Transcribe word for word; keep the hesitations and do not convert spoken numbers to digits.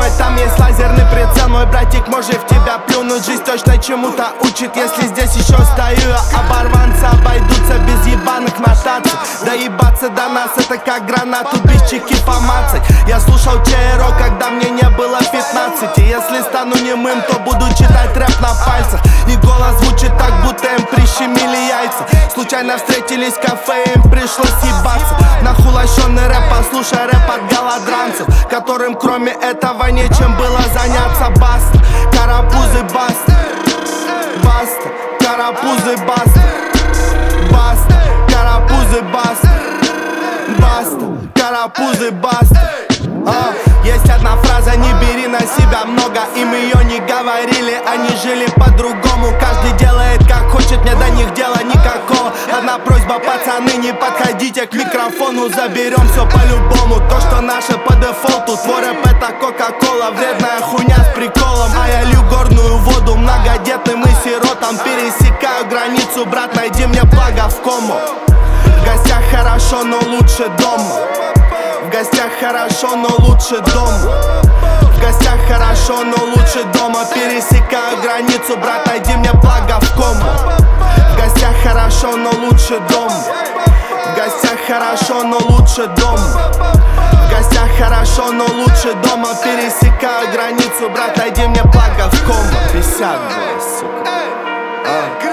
думай, там есть лазерный прицел. Мой братик может в тебя плюнуть. Жизнь точно чему-то учит, если здесь еще стою я. Оборванцы обойдутся без ебаных нотаций. Доебаться до нас это как гранату без чеки помацать. Я слушал Чайро, когда мне не было пятнадцати. Если стану немым, то буду читать рэп на пальцах. И голос звучит так, будто им прищемили яйца. Случайно встретились в кафе, им пришлось ебаться. Нахулощенный рэп, послушай рэп от голодранцев, которым кроме этого нечем было заняться. Баста, карапузы, баста, баста, карапузы, баста, баста, карапузы, баста, баста, карапузы, баста. А, есть одна фраза: не бери на себя много. Им ее не говорили, они жили по-другому. Каждый делает как хочет, мне до них дела никакого. Одна просьба, пацаны, не подходите к микрофону. Заберем все по-любому, то, что наше по дефолту. Твой рэп это кока-кола, вредная хуйня с приколом. А я лью горную воду многодетным и сиротам. Пересекаю границу, брат, найди мне благо в кому. В гостях хорошо, но лучше дома. В гостях хорошо, но лучше дома. В гостях хорошо, но лучше дома. Пересекаю границу, брат, найди мне благо в кому. В гостях хорошо, но лучше дома. В гостях хорошо, но лучше дома. В гостях хорошо, но лучше дома. Пересекаю границу, брат, найди мне благо в кому. Пятьдесят, сука.